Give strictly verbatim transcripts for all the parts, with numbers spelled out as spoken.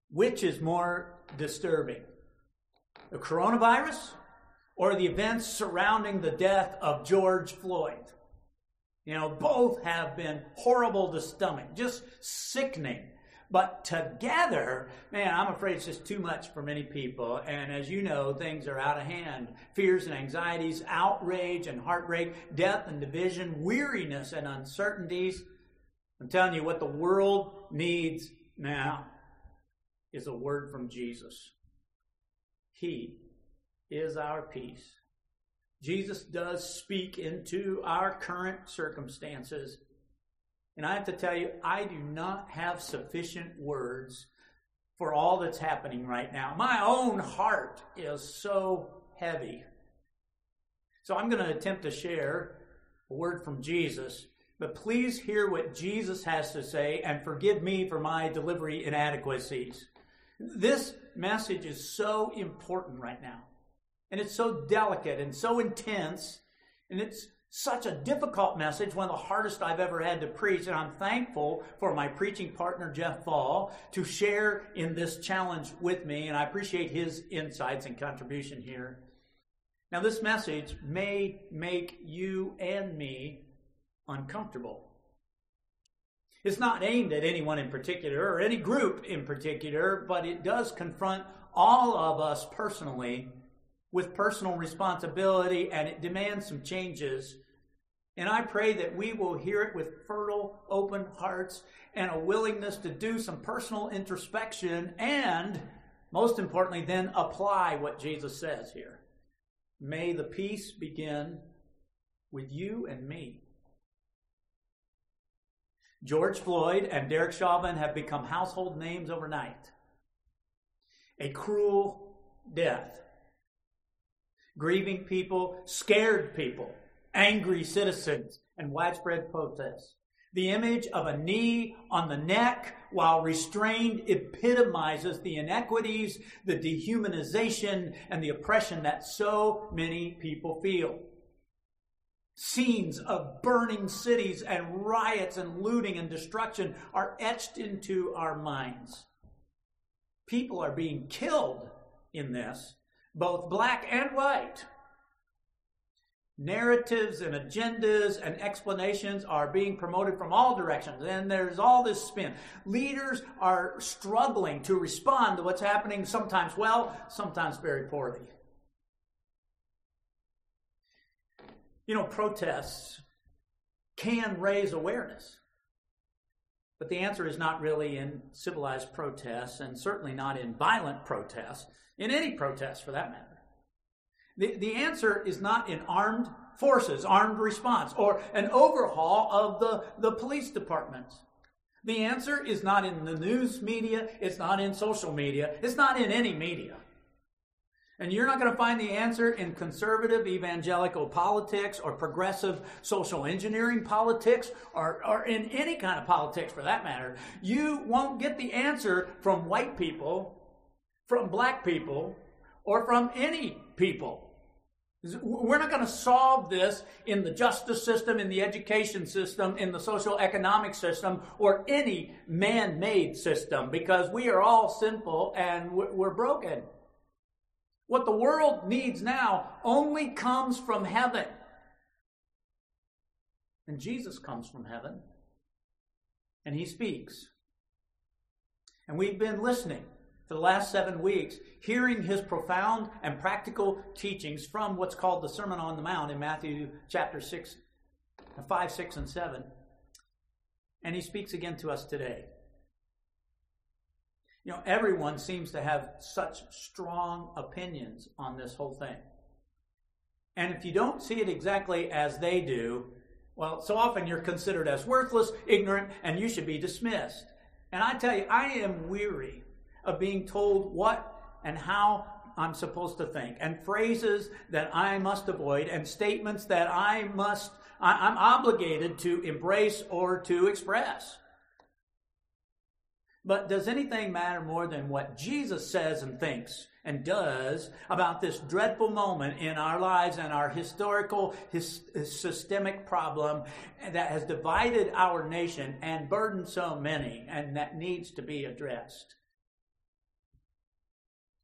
Which is more disturbing? The coronavirus or the events surrounding the death of George Floyd? You know, both have been horrible to stomach, just sickening. But together, man, I'm afraid it's just too much for many people. And as you know, things are out of hand. Fears and anxieties, outrage and heartbreak, death and division, weariness and uncertainties. I'm telling you, what the world needs now is a word from Jesus. He is our peace. Jesus does speak into our current circumstances. And I have to tell you, I do not have sufficient words for all that's happening right now. My own heart is so heavy. So I'm going to attempt to share a word from Jesus. But please hear what Jesus has to say and forgive me for my delivery inadequacies. This message is so important right now. And it's so delicate and so intense. And it's such a difficult message, one of the hardest I've ever had to preach. And I'm thankful for my preaching partner, Jeff Fall, to share in this challenge with me. And I appreciate his insights and contribution here. Now, this message may make you and me uncomfortable. It's not aimed at anyone in particular or any group in particular, but it does confront all of us personally with personal responsibility, and it demands some changes. And I pray that we will hear it with fertile, open hearts and a willingness to do some personal introspection and, most importantly, then apply what Jesus says here. May the peace begin with you and me. George Floyd and Derek Chauvin have become household names overnight. A cruel death. Grieving people, scared people, angry citizens, and widespread protests. The image of a knee on the neck while restrained epitomizes the inequities, the dehumanization, and the oppression that so many people feel. Scenes of burning cities and riots and looting and destruction are etched into our minds. People are being killed in this, both black and white. Narratives and agendas and explanations are being promoted from all directions, and there's all this spin. Leaders are struggling to respond to what's happening, sometimes well, sometimes very poorly. You know, protests can raise awareness, but the answer is not really in civilized protests, and certainly not in violent protests, in any protest for that matter. The, the answer is not in armed forces, armed response, or an overhaul of the, the police departments. The answer is not in the news media, it's not in social media, it's not in any media. And you're not going to find the answer in conservative evangelical politics or progressive social engineering politics or, or in any kind of politics for that matter. You won't get the answer from white people, from black people, or from any people. We're not going to solve this in the justice system, in the education system, in the social economic system, or any man-made system, because we are all sinful and we're broken. What the world needs now only comes from heaven. And Jesus comes from heaven. And he speaks. And we've been listening for the last seven weeks, hearing his profound and practical teachings from what's called the Sermon on the Mount in Matthew chapter six, five, six, and seven. And he speaks again to us today. You know, everyone seems to have such strong opinions on this whole thing. And if you don't see it exactly as they do, well, so often you're considered as worthless, ignorant, and you should be dismissed. And I tell you, I am weary of being told what and how I'm supposed to think, and phrases that I must avoid, and statements that I must, I'm obligated to embrace or to express. But does anything matter more than what Jesus says and thinks and does about this dreadful moment in our lives and our historical, his, systemic problem that has divided our nation and burdened so many and that needs to be addressed?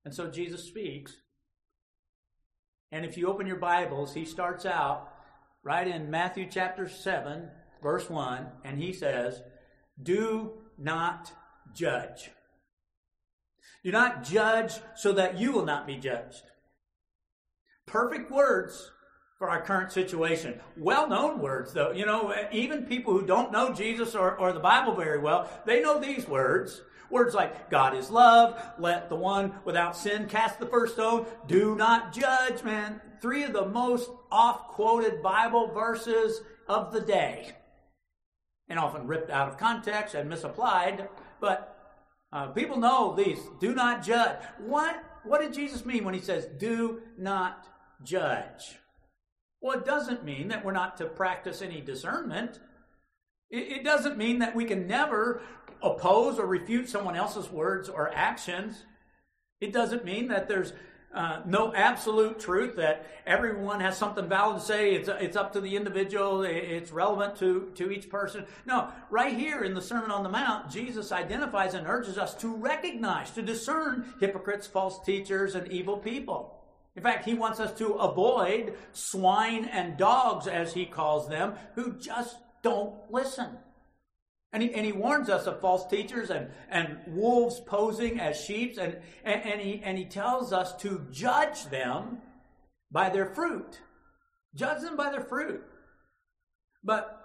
And so Jesus speaks. And if you open your Bibles, he starts out right in Matthew chapter seven, verse one, and he says, "Do not judge. Do not judge so that you will not be judged." Perfect words for our current situation. Well-known words, though. You know, even people who don't know Jesus or, or the Bible very well, they know these words. Words like, God is love, let the one without sin cast the first stone, do not judge, man. Three of the most oft-quoted Bible verses of the day. And often ripped out of context and misapplied. But uh, people know these. Do not judge. What, what did Jesus mean when he says, do not judge? Well, it doesn't mean that we're not to practice any discernment. It, it doesn't mean that we can never oppose or refute someone else's words or actions. It doesn't mean that there's uh, no absolute truth, that everyone has something valid to say. It's, it's up to the individual. It's relevant to, to each person. No, right here in the Sermon on the Mount, Jesus identifies and urges us to recognize, to discern hypocrites, false teachers, and evil people. In fact, he wants us to avoid swine and dogs, as he calls them, who just don't listen. And he, and he warns us of false teachers and, and wolves posing as sheep. And, and, and, he, and he tells us to judge them by their fruit. Judge them by their fruit. But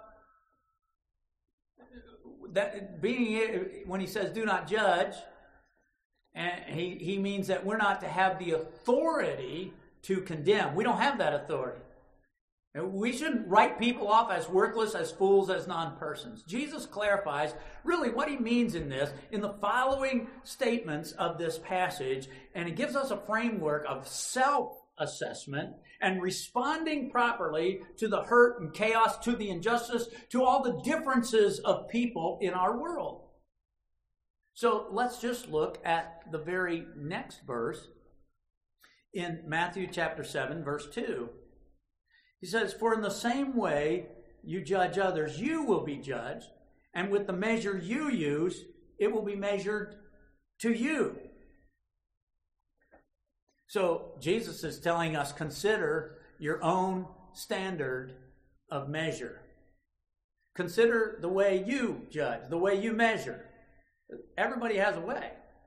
that being, when he says do not judge, and he, he means that we're not to have the authority to condemn. We don't have that authority. We shouldn't write people off as worthless, as fools, as non-persons. Jesus clarifies really what he means in this in the following statements of this passage, and he gives us a framework of self-assessment and responding properly to the hurt and chaos, to the injustice, to all the differences of people in our world. So let's just look at the very next verse in Matthew chapter seven, verse two. He says, "For in the same way you judge others, you will be judged, and with the measure you use, it will be measured to you." So Jesus is telling us, consider your own standard of measure. Consider the way you judge, the way you measure. Everybody has a way.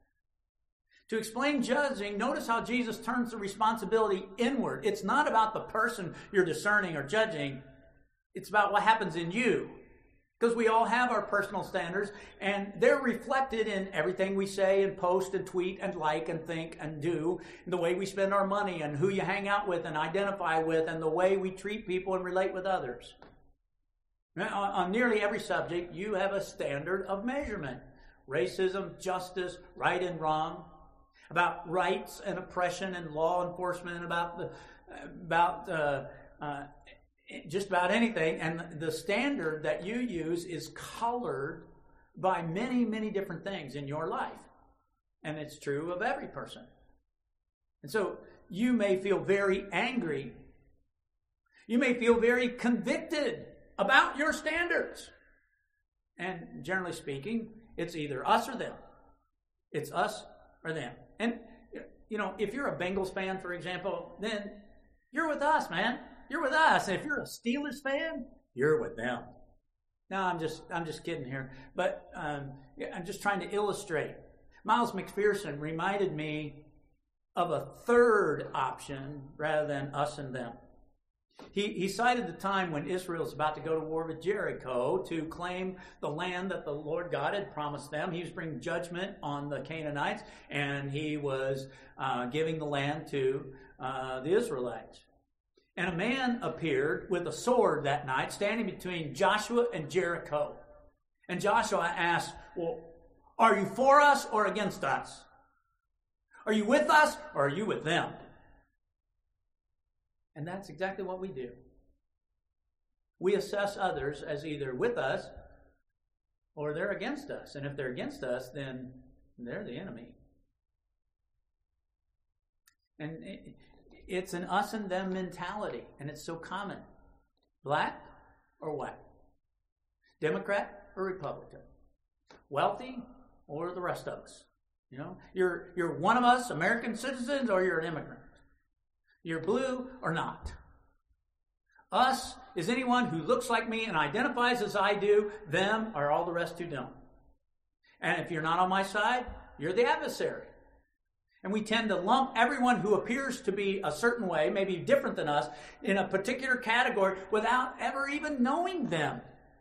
To explain judging, notice how Jesus turns the responsibility inward. It's not about the person you're discerning or judging. It's about what happens in you. Because we all have our personal standards, and they're reflected in everything we say and post and tweet and like and think and do, and the way we spend our money and who you hang out with and identify with, and the way we treat people and relate with others. Now, on, on nearly every subject, you have a standard of measurement. Racism, justice, right and wrong. About rights and oppression and law enforcement, about the about uh, uh, just about anything. And the standard that you use is colored by many, many different things in your life. And it's true of every person. And so you may feel very angry. You may feel very convicted about your standards. And generally speaking, it's either us or them. It's us or them. And, you know, if you're a Bengals fan, for example, then you're with us, man. You're with us. And if you're a Steelers fan, you're with them. No, I'm just I'm just kidding here. But um, I'm just trying to illustrate. Miles McPherson reminded me of a third option rather than us and them. He, he cited the time when Israel was about to go to war with Jericho to claim the land that the Lord God had promised them. He was bringing judgment on the Canaanites, and he was uh, giving the land to uh, the Israelites. And a man appeared with a sword that night, standing between Joshua and Jericho. And Joshua asked, well, are you for us or against us? Are you with us or are you with them? And that's exactly what we do. We assess others as either with us or they're against us. And if they're against us, then they're the enemy. And it's an us and them mentality, and it's so common. Black or white? Democrat or Republican? Wealthy or the rest of us? You know, you're you're one of us, American citizens, or you're an immigrant. You're blue or not. Us is anyone who looks like me and identifies as I do. Them are all the rest who don't. And if you're not on my side, you're the adversary. And we tend to lump everyone who appears to be a certain way, maybe different than us, in a particular category without ever even knowing them.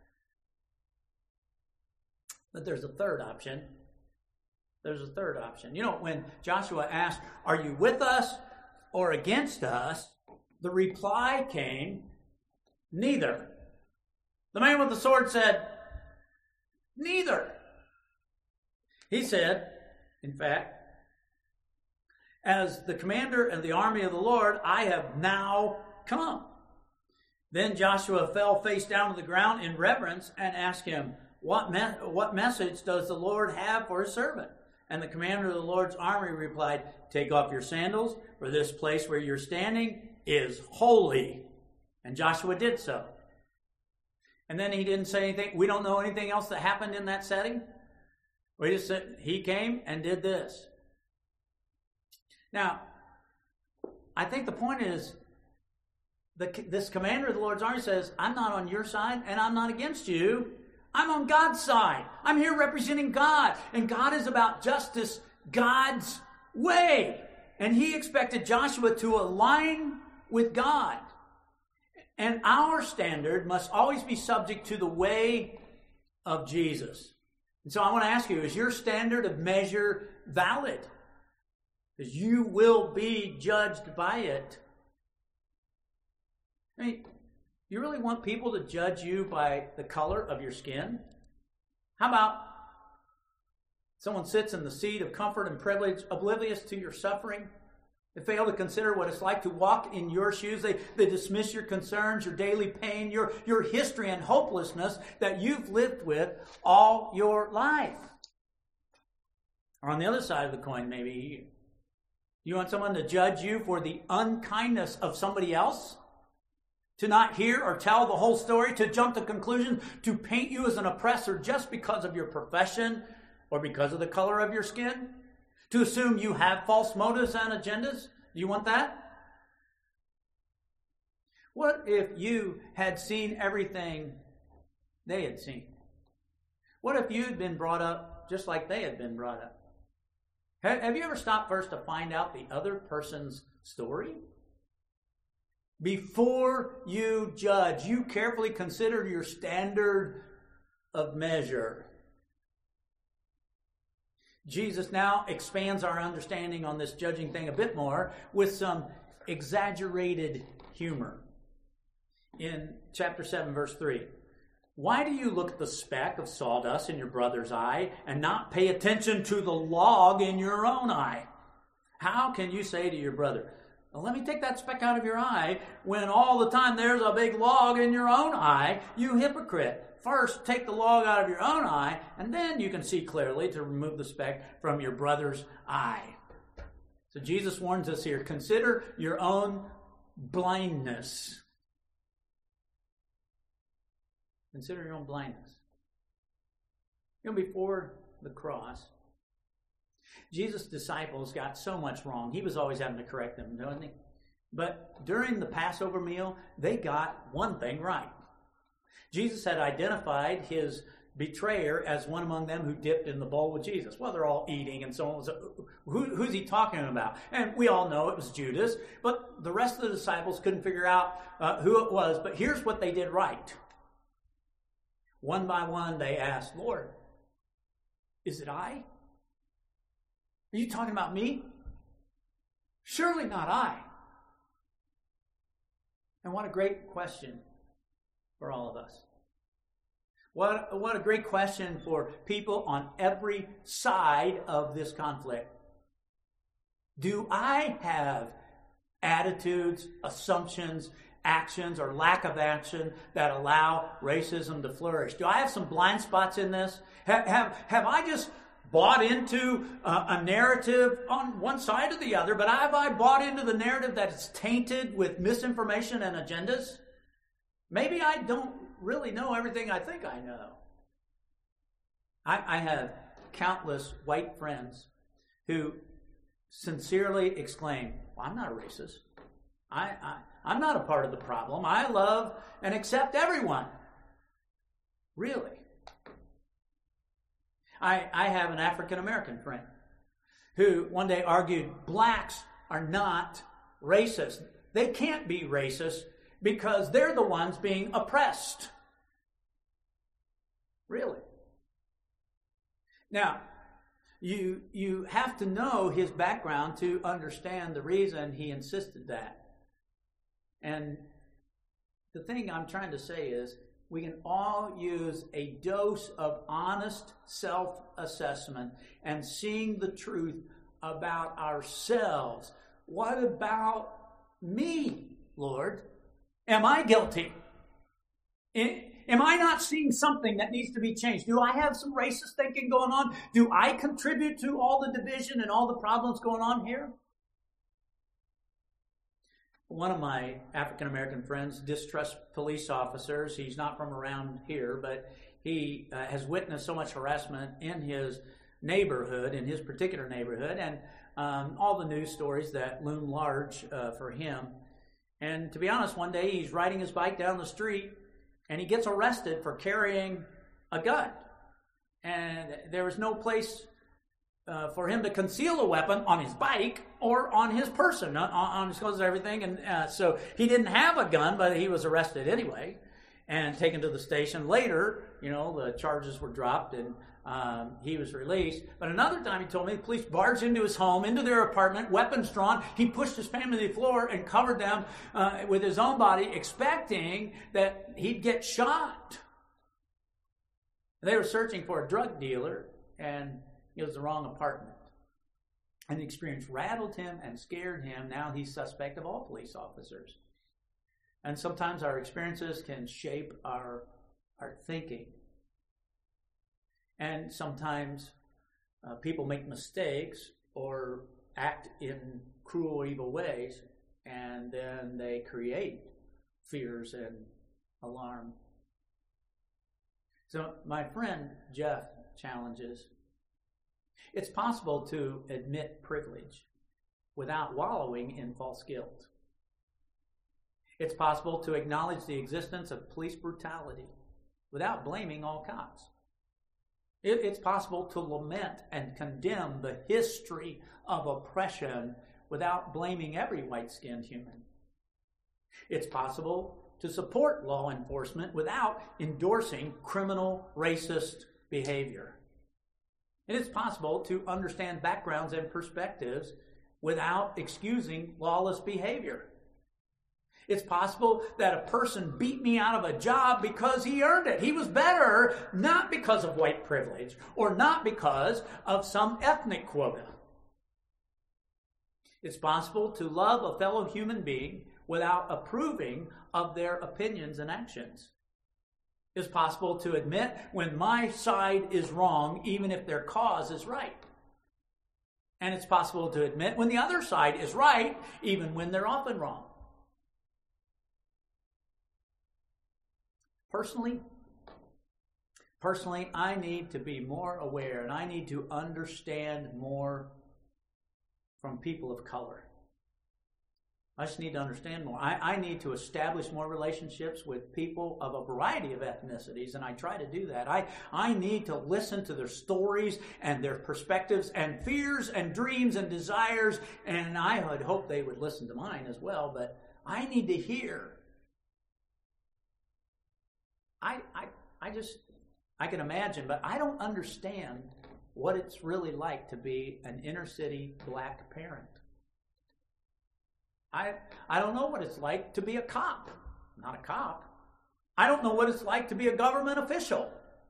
But there's a third option. There's a third option. You know, when Joshua asked, "Are you with us or against us?" the reply came, "Neither." The man with the sword said, "Neither." He said, in fact, "As the commander of the army of the Lord, I have now come." Then Joshua fell face down to the ground in reverence and asked him, What, me- what message does the Lord have for his servant? And the commander of the Lord's army replied, "Take off your sandals, for this place where you're standing is holy." And Joshua did so. And then he didn't say anything. We don't know anything else that happened in that setting. We just said he came and did this. Now, I think the point is, the, this commander of the Lord's army says, "I'm not on your side and I'm not against you. I'm on God's side. I'm here representing God. And God is about justice God's way." And he expected Joshua to align with God. And our standard must always be subject to the way of Jesus. And so I want to ask you, is your standard of measure valid? Because you will be judged by it. I mean, you really want people to judge you by the color of your skin? How about someone sits in the seat of comfort and privilege, oblivious to your suffering? They fail to consider what it's like to walk in your shoes. They, they dismiss your concerns, your daily pain, your, your history and hopelessness that you've lived with all your life. Or on the other side of the coin, maybe you want someone to judge you for the unkindness of somebody else? To not hear or tell the whole story, to jump to conclusions, to paint you as an oppressor just because of your profession or because of the color of your skin? To assume you have false motives and agendas? Do you want that? What if you had seen everything they had seen? What if you had been brought up just like they had been brought up? Have you ever stopped first to find out the other person's story? Before you judge, you carefully consider your standard of measure. Jesus now expands our understanding on this judging thing a bit more with some exaggerated humor. In chapter seven, verse three, "Why do you look at the speck of sawdust in your brother's eye and not pay attention to the log in your own eye? How can you say to your brother, 'Well, let me take that speck out of your eye,' when all the time there's a big log in your own eye? You hypocrite. First, take the log out of your own eye, and then you can see clearly to remove the speck from your brother's eye." So Jesus warns us here, consider your own blindness. Consider your own blindness. You know, before the cross, Jesus' disciples got so much wrong. He was always having to correct them, don't he? But during the Passover meal, they got one thing right. Jesus had identified his betrayer as one among them who dipped in the bowl with Jesus. Well, they're all eating and so on. So who, who's he talking about? And we all know it was Judas, but the rest of the disciples couldn't figure out uh, who it was. But here's what they did right. One by one, they asked, "Lord, is it I? Are you talking about me? Surely not I." And what a great question for all of us. What, what a great question for people on every side of this conflict. Do I have attitudes, assumptions, actions, or lack of action that allow racism to flourish? Do I have some blind spots in this? Have, have, have I just bought into uh, a narrative on one side or the other, but have I bought into the narrative that is tainted with misinformation and agendas? Maybe I don't really know everything I think I know. I, I have countless white friends who sincerely exclaim, well, I'm not a racist. I, I, I'm not a part of the problem. I love and accept everyone. Really? I, I have an African American friend who one day argued blacks are not racist. They can't be racist because they're the ones being oppressed. Really? Now, you, you have to know his background to understand the reason he insisted that. And the thing I'm trying to say is, we can all use a dose of honest self-assessment and seeing the truth about ourselves. What about me, Lord? Am I guilty? Am I not seeing something that needs to be changed? Do I have some racist thinking going on? Do I contribute to all the division and all the problems going on here? One of my African American friends distrusts police officers. He's not from around here, but he uh, has witnessed so much harassment in his neighborhood, in his particular neighborhood, and um, all the news stories that loom large uh, for him. And to be honest, one day he's riding his bike down the street and he gets arrested for carrying a gun. And there was no place uh, for him to conceal a weapon on his bike or on his person, on, on his clothes and everything. And uh, so he didn't have a gun, but he was arrested anyway and taken to the station. Later, you know, the charges were dropped and um, he was released. But another time he told me the police barged into his home, into their apartment, weapons drawn. He pushed his family to the floor and covered them uh, with his own body, expecting that he'd get shot. They were searching for a drug dealer, and it was the wrong apartment. And the experience rattled him and scared him. Now he's suspect of all police officers. And sometimes our experiences can shape our, our thinking. And sometimes uh, people make mistakes or act in cruel or evil ways, and then they create fears and alarm. So my friend Jeff challenges, it's possible to admit privilege without wallowing in false guilt. It's possible to acknowledge the existence of police brutality without blaming all cops. It, it's possible to lament and condemn the history of oppression without blaming every white-skinned human. It's possible to support law enforcement without endorsing criminal racist behavior. It is possible to understand backgrounds and perspectives without excusing lawless behavior. It's possible that a person beat me out of a job because he earned it. He was better, not because of white privilege or not because of some ethnic quota. It's possible to love a fellow human being without approving of their opinions and actions. It's possible to admit when my side is wrong, even if their cause is right. And it's possible to admit when the other side is right, even when they're often wrong. Personally, personally, I need to be more aware and I need to understand more from people of color. I just need to understand more. I, I need to establish more relationships with people of a variety of ethnicities, and I try to do that. I, I need to listen to their stories and their perspectives and fears and dreams and desires, and I would hope they would listen to mine as well, but I need to hear. I, I, I just, I can imagine, but I don't understand what it's really like to be an inner city black parent. I, I don't know what it's like to be a cop. I'm not a cop. I don't know what it's like to be a government official.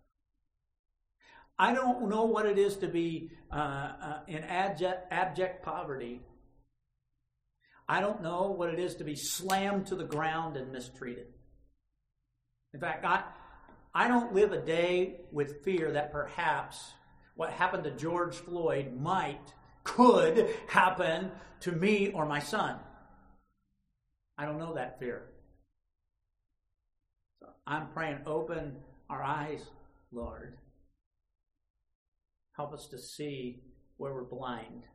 I don't know what it is to be uh, uh, in abject, abject poverty. I don't know what it is to be slammed to the ground and mistreated. In fact, I, I don't live a day with fear that perhaps what happened to George Floyd might, could happen to me or my son. I don't know that fear. So I'm praying, open our eyes, Lord. Help us to see where we're blind.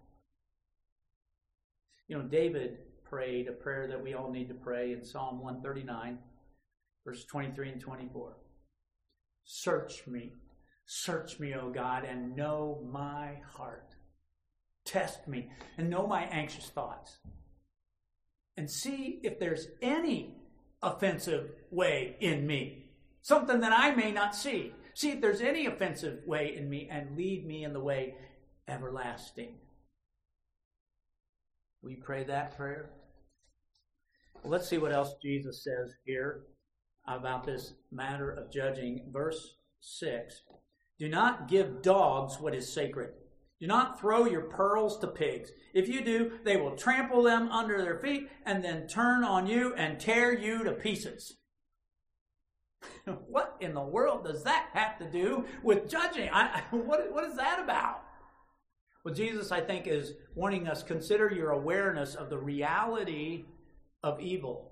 You know, David prayed a prayer that we all need to pray in Psalm one thirty-nine, verses twenty-three and twenty-four. Search me, search me, O God, and know my heart. Test me and know my anxious thoughts. And see if there's any offensive way in me. Something that I may not see. See if there's any offensive way in me and lead me in the way everlasting. Will you pray that prayer? Well, let's see what else Jesus says here about this matter of judging. Verse six. Do not give dogs what is sacred. Do not throw your pearls to pigs. If you do, they will trample them under their feet and then turn on you and tear you to pieces. What in the world does that have to do with judging? I, what, what is that about? Well, Jesus, I think, is warning us, consider your awareness of the reality of evil.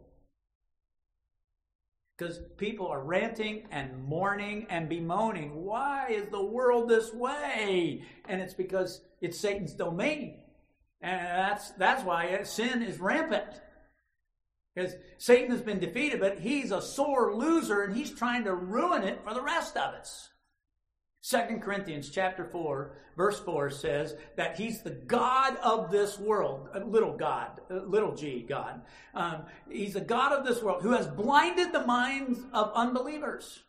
Because people are ranting and mourning and bemoaning. Why is the world this way? And it's because it's Satan's domain. And that's, that's why sin is rampant. Because Satan has been defeated, but he's a sore loser and he's trying to ruin it for the rest of us. Second Corinthians chapter four, verse four says that he's the God of this world, little God, little g God. Um, he's the God of this world who has blinded the minds of unbelievers.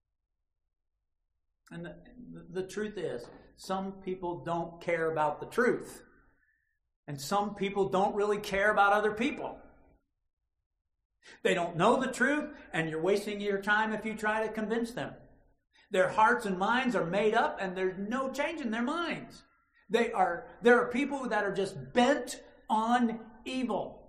And the, the truth is, some people don't care about the truth. And some people don't really care about other people. They don't know the truth, and you're wasting your time if you try to convince them. Their hearts and minds are made up, and there's no change in their minds. They are, there are people that are just bent on evil.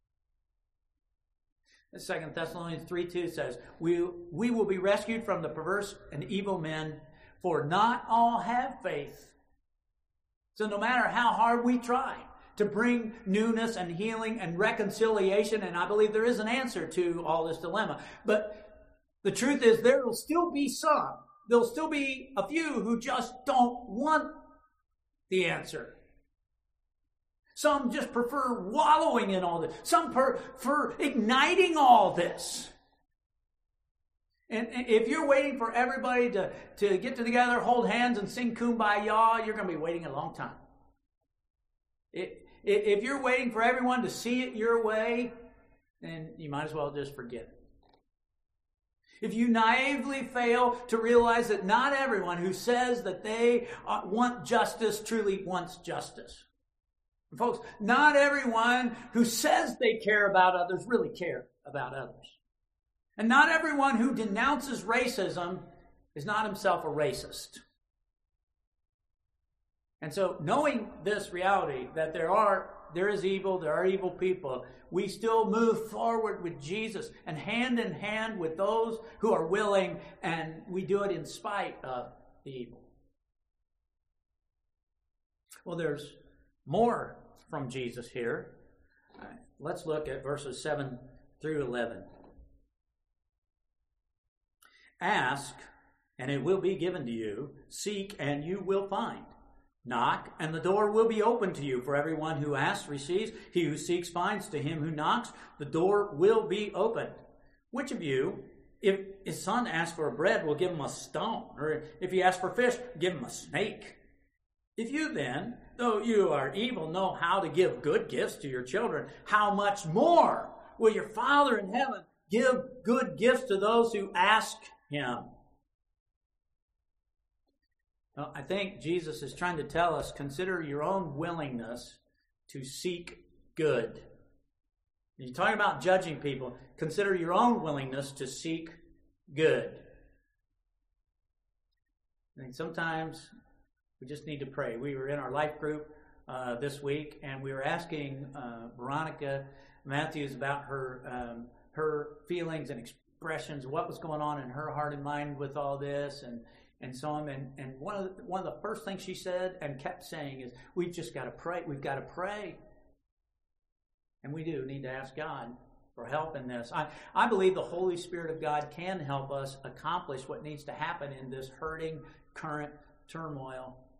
Second Thessalonians three two says, we, we will be rescued from the perverse and evil men, for not all have faith. So no matter how hard we try to bring newness and healing and reconciliation, and I believe there is an answer to all this dilemma, but the truth is there will still be some. There'll still be a few who just don't want the answer. Some just prefer wallowing in all this. Some prefer igniting all this. And if you're waiting for everybody to, to get together, hold hands, and sing Kumbaya, you're going to be waiting a long time. It, if you're waiting for everyone to see it your way, then you might as well just forget it. If you naively fail to realize that not everyone who says that they want justice truly wants justice. And folks, not everyone who says they care about others really care about others. And not everyone who denounces racism is not himself a racist. And so, knowing this reality, that there are, there is evil, there are evil people, we still move forward with Jesus and hand in hand with those who are willing, and we do it in spite of the evil. Well, there's more from Jesus here. All right, let's look at verses seven through eleven. Ask, and it will be given to you. Seek, and you will find. Knock, and the door will be open to you. For everyone who asks receives. He who seeks finds. To him who knocks, the door will be opened. Which of you, if his son asks for bread, will give him a stone? Or if he asks for fish, give him a snake? If you then, though you are evil, know how to give good gifts to your children, how much more will your Father in heaven give good gifts to those who ask him? Well, I think Jesus is trying to tell us, consider your own willingness to seek good. When you're talking about judging people, consider your own willingness to seek good. I think sometimes we just need to pray. We were in our life group uh, this week, and we were asking uh, Veronica Matthews about her um, her feelings and expressions, what was going on in her heart and mind with all this, and and so on. And, and one of the, one of the first things she said and kept saying is, we've just got to pray. We've got to pray. And we do need to ask God for help in this. I, I believe the Holy Spirit of God can help us accomplish what needs to happen in this hurting current turmoil.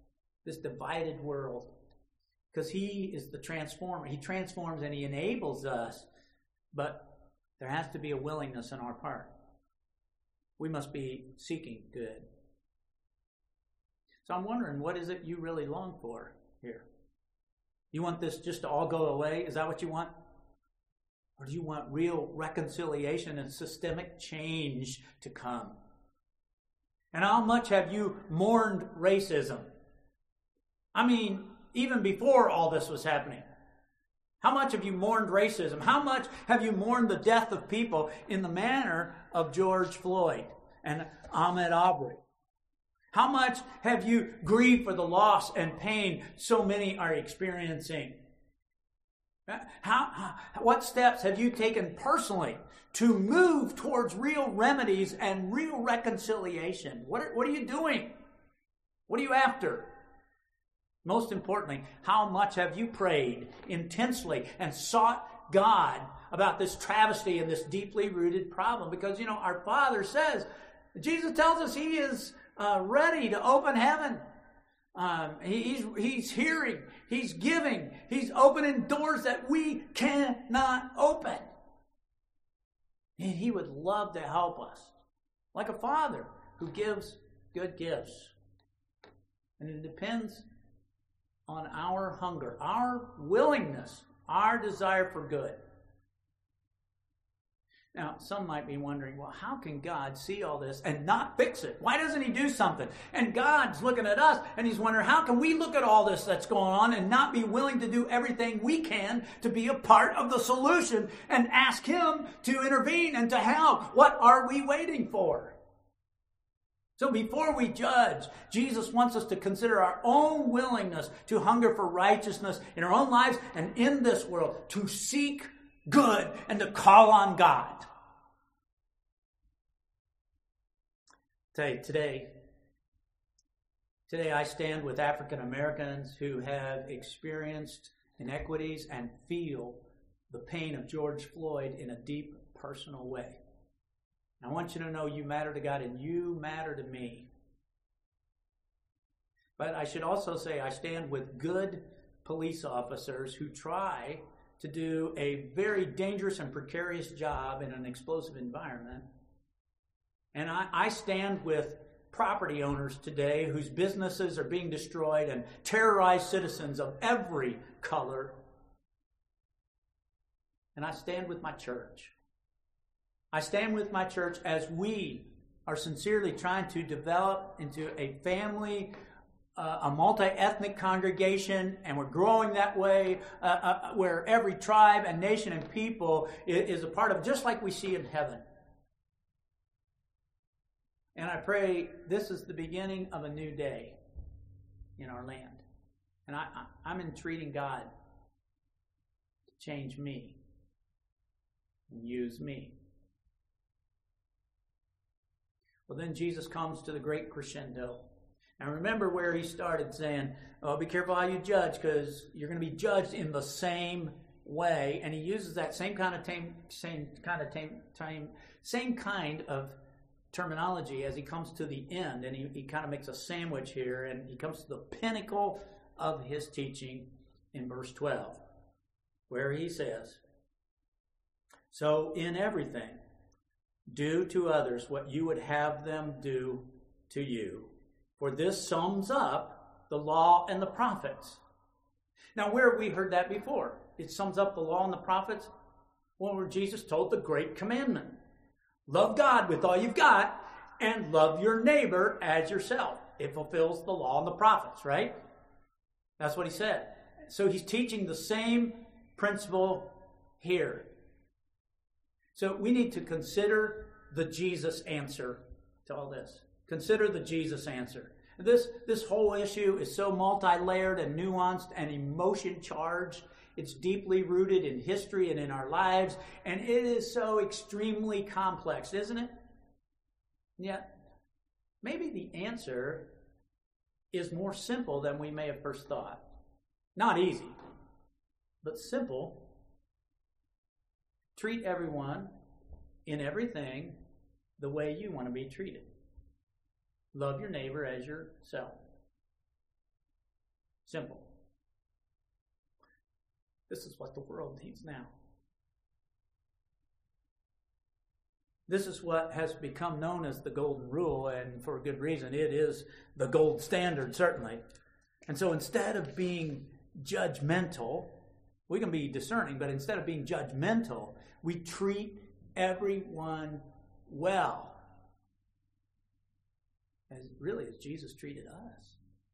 this divided world. Because he is the transformer. He transforms and he enables us. But there has to be a willingness on our part. We must be seeking good. So I'm wondering, what is it you really long for here? You want this just to all go away? Is that what you want? Or do you want real reconciliation and systemic change to come? And how much have you mourned racism? I mean, even before all this was happening. How much have you mourned racism? How much have you mourned the death of people in the manner of George Floyd and Ahmaud Arbery? How much have you grieved for the loss and pain so many are experiencing? How, how, what steps have you taken personally to move towards real remedies and real reconciliation? What are, what are you doing? What are you after? Most importantly, how much have you prayed intensely and sought God about this travesty and this deeply rooted problem? Because, you know, our Father says, Jesus tells us he is uh, ready to open heaven. Um, he, he's, he's hearing, he's giving, he's opening doors that we cannot open. And he would love to help us, like a father who gives good gifts. And it depends on our hunger, our willingness, our desire for good. Now, some might be wondering, well, how can God see all this and not fix it? Why doesn't he do something? And God's looking at us and he's wondering, how can we look at all this that's going on and not be willing to do everything we can to be a part of the solution and ask him to intervene and to help? What are we waiting for? So before we judge, Jesus wants us to consider our own willingness to hunger for righteousness in our own lives and in this world, to seek good and to call on God. Today, today, today I stand with African Americans who have experienced inequities and feel the pain of George Floyd in a deep personal way. I want you to know you matter to God and you matter to me. But I should also say I stand with good police officers who try to do a very dangerous and precarious job in an explosive environment. And I, I stand with property owners today whose businesses are being destroyed and terrorized citizens of every color. And I stand with my church. I stand with my church as we are sincerely trying to develop into a family, uh, a multi-ethnic congregation, and we're growing that way, uh, uh, where every tribe and nation and people is, is a part of, just like we see in heaven. And I pray this is the beginning of a new day in our land. And I, I, I'm entreating God to change me and use me. Well, then Jesus comes to the great crescendo. Now remember where he started saying, oh, be careful how you judge, because you're going to be judged in the same way. And he uses that same kind of tame, same kind of tame, tame, same kind of terminology as he comes to the end. And he, he kind of makes a sandwich here, and he comes to the pinnacle of his teaching in verse twelve, where he says, so in everything, do to others what you would have them do to you. For this sums up the law and the prophets. Now, where have we heard that before? It sums up the law and the prophets? Well, where Jesus told the great commandment. Love God with all you've got and love your neighbor as yourself. It fulfills the law and the prophets, right? That's what he said. So he's teaching the same principle here. So we need to consider the Jesus answer to all this. Consider the Jesus answer. This, this whole issue is so multi-layered and nuanced and emotion-charged. It's deeply rooted in history and in our lives. And it is so extremely complex, isn't it? Yet, maybe the answer is more simple than we may have first thought. Not easy, but simple. Treat everyone in everything the way you want to be treated. Love your neighbor as yourself. Simple. This is what the world needs now. This is what has become known as the golden rule, and for a good reason. It is the gold standard, certainly. And so instead of being judgmental, we can be discerning, but instead of being judgmental, we treat everyone well. As really as Jesus treated us.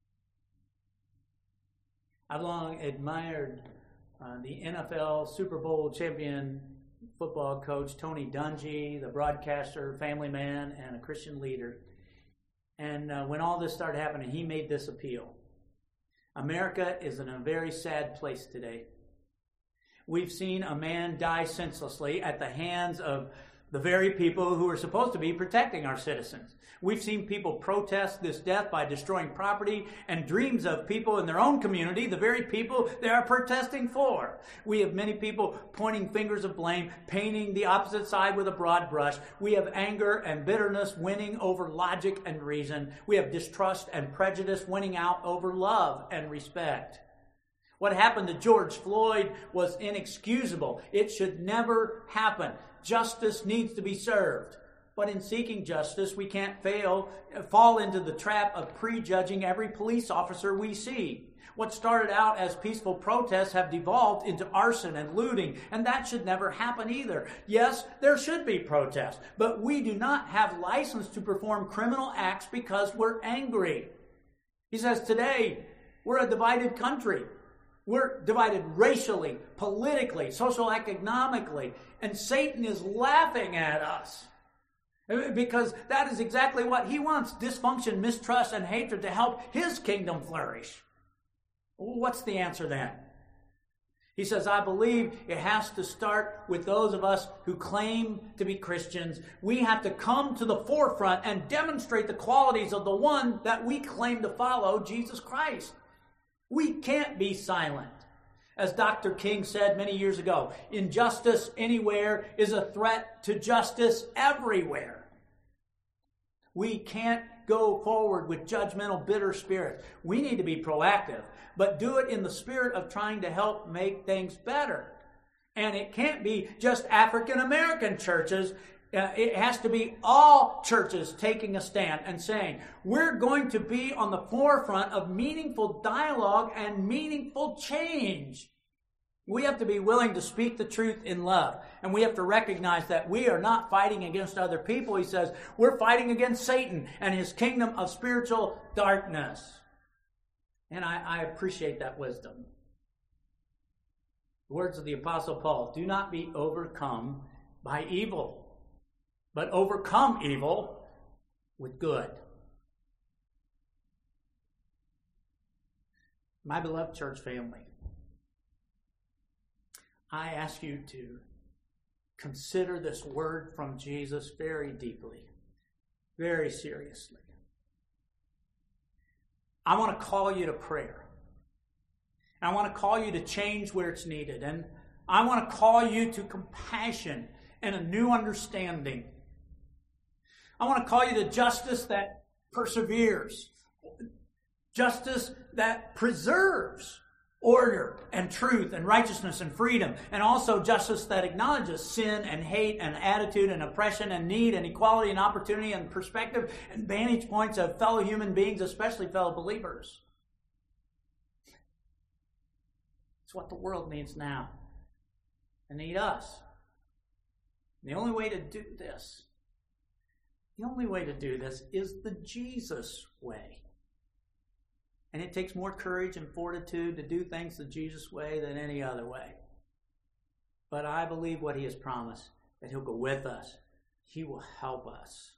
I've long admired uh, the N F L Super Bowl champion football coach Tony Dungy, the broadcaster, family man, and a Christian leader. And uh, when all this started happening, he made this appeal. America is in a very sad place today. We've seen a man die senselessly at the hands of the very people who are supposed to be protecting our citizens. We've seen people protest this death by destroying property and dreams of people in their own community, the very people they are protesting for. We have many people pointing fingers of blame, painting the opposite side with a broad brush. We have anger and bitterness winning over logic and reason. We have distrust and prejudice winning out over love and respect. What happened to George Floyd was inexcusable. It should never happen. Justice needs to be served. But in seeking justice, we can't fail, fall into the trap of prejudging every police officer we see. What started out as peaceful protests have devolved into arson and looting, and that should never happen either. Yes, there should be protests, but we do not have license to perform criminal acts because we're angry. He says today, we're a divided country. We're divided racially, politically, socioeconomically, and Satan is laughing at us. Because that is exactly what he wants, dysfunction, mistrust, and hatred to help his kingdom flourish. What's the answer then? He says, I believe it has to start with those of us who claim to be Christians. We have to come to the forefront and demonstrate the qualities of the one that we claim to follow, Jesus Christ. We can't be silent. As Doctor King said many years ago, injustice anywhere is a threat to justice everywhere. We can't go forward with judgmental, bitter spirits. We need to be proactive, but do it in the spirit of trying to help make things better. And it can't be just African American churches. Uh, it has to be all churches taking a stand and saying, we're going to be on the forefront of meaningful dialogue and meaningful change. We have to be willing to speak the truth in love. And we have to recognize that we are not fighting against other people. He says, we're fighting against Satan and his kingdom of spiritual darkness. And I, I appreciate that wisdom. The words of the Apostle Paul, do not be overcome by evil, but overcome evil with good. My beloved church family, I ask you to consider this word from Jesus very deeply, very seriously. I want to call you to prayer. I want to call you to change where it's needed. And I want to call you to compassion and a new understanding. I want to call you to justice that perseveres, justice that preserves order and truth and righteousness and freedom, and also justice that acknowledges sin and hate and attitude and oppression and need and equality and opportunity and perspective and vantage points of fellow human beings, especially fellow believers. It's what the world needs now. They need us. And the only way to do this The only way to do this is the Jesus way. And it takes more courage and fortitude to do things the Jesus way than any other way. But I believe what he has promised, that he'll go with us. He will help us.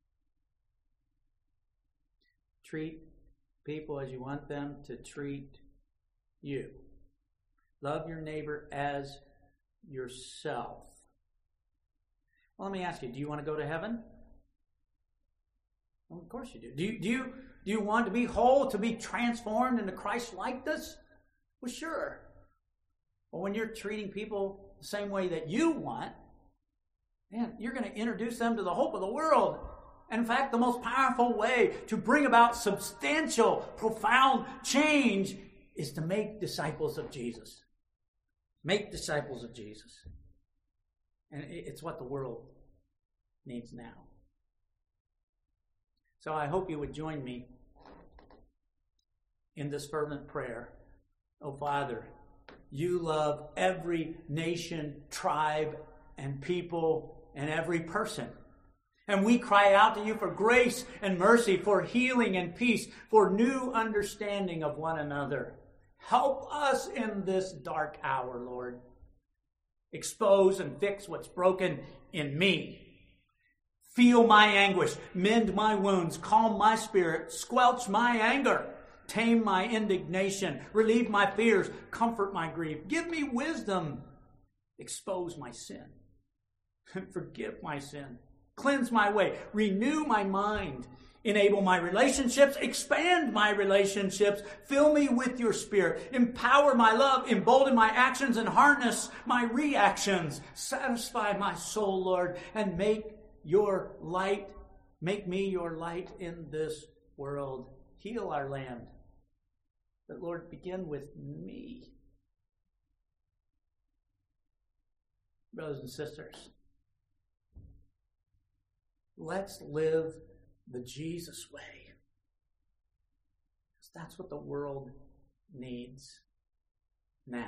Treat people as you want them to treat you. Love your neighbor as yourself. Well, let me ask you, do you want to go to heaven? Well, of course you do. Do you, do you, do you want to be whole, to be transformed into Christ-likeness? Well, sure. Well, when you're treating people the same way that you want, man, you're going to introduce them to the hope of the world. And in fact, the most powerful way to bring about substantial, profound change is to make disciples of Jesus. Make disciples of Jesus. And it's what the world needs now. So I hope you would join me in this fervent prayer. Oh, Father, you love every nation, tribe, and people, and every person. And we cry out to you for grace and mercy, for healing and peace, for new understanding of one another. Help us in this dark hour, Lord. Expose and fix what's broken in me. Feel my anguish, mend my wounds, calm my spirit, squelch my anger, tame my indignation, relieve my fears, comfort my grief. Give me wisdom. Expose my sin. Forgive my sin. Cleanse my way. Renew my mind. Enable my relationships. Expand my relationships. Fill me with your spirit. Empower my love. Embolden my actions and harness my reactions. Satisfy my soul, Lord, and make your light, make me your light in this world. Heal our land. But Lord, begin with me. Brothers and sisters, let's live the Jesus way. That's what the world needs now.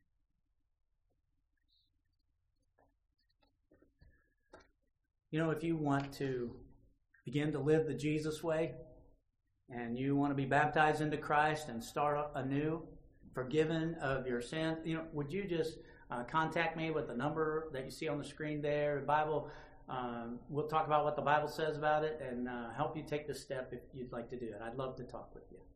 You know, if you want to begin to live the Jesus way, and you want to be baptized into Christ and start anew, forgiven of your sins, you know, would you just uh, contact me with the number that you see on the screen there? The Bible, um, we'll talk about what the Bible says about it and uh, help you take this step if you'd like to do it. I'd love to talk with you.